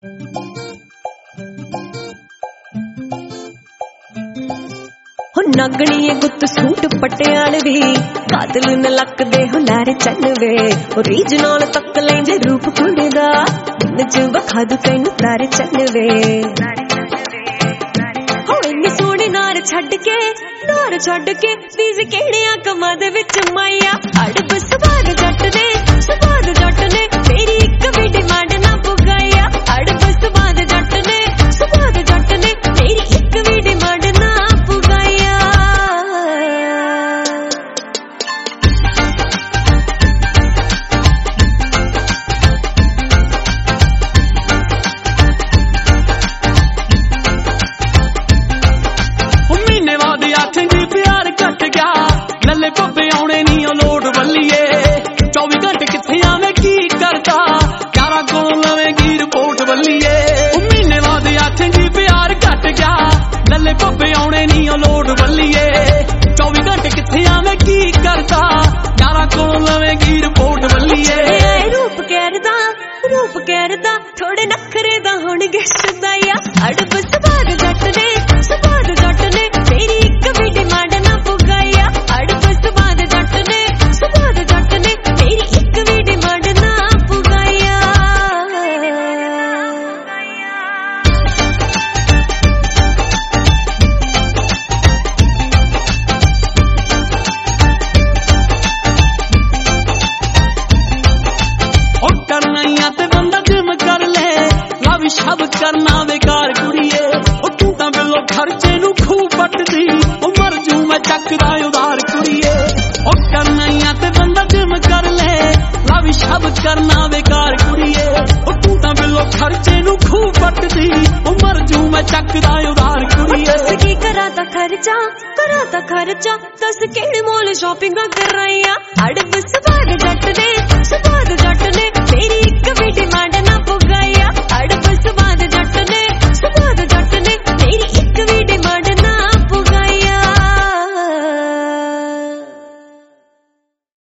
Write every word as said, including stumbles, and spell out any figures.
नागणी गुत्त suit Patialvi कादल न लकदे हुलारे चनवे रीज नाल तक लेंदे रूप कुड़ी दा दिन च वखा दू तैनू तारे चनवे हो इन्नी सोहनी नार छड्ड के नार छड्ड के बीज किहड़ियां कमां दे विच माइया अड़ब सुभाग जट ने सुभाग जट ने तेरी इक भी डिमांड ना पुगाया अड़ब सुभाग जट ने सुभाग जट ने तेरी इक भी डिमांड ना पुगाया लले पब्बे आने नी लोड बल्लीए चौबी घंटे किथे आवे की करता यारा को लवेगी रिपोर्ट बल्लीए महीने बाद आखेंगी प्यार घट गया लले पब्बे आने नी लोड बल्लीए चौबी घंटे किथे आवे की करता यारा को लवेगी रिपोर्ट बल्लीए रूप कहरदा रूप कहरदा थोड़े नखरे दा होणगे सदाया अड़ब सुभाग जट ने सुभाग जट ने तेरी इक भी डिमांड ना पुगाया अड़ब सुभाग जट ने सुभाग जट ने तेरी इक भी डिमांड ना पुगाया ओ करना ते बंदा जिम कर ले लव शब करना बेकार कुड़िए ओ तू तां बिलो खर्चे नू खूब पटदी ओ मर जू मैं चकदा उधार कुड़िए ओ करना ते बंदा जिम कर ले लव शब करना बेकार कुड़िए ओ तू तां बिलो खर्चे नू खूब पटदी ओ मर जू मैं चकदा उधार कुड़िए दस की करा ता खर्चा करा ता खर्चा दस केड़े मोल शॉपिंग कराइया अड़ब सुभाग जट ने सुभाग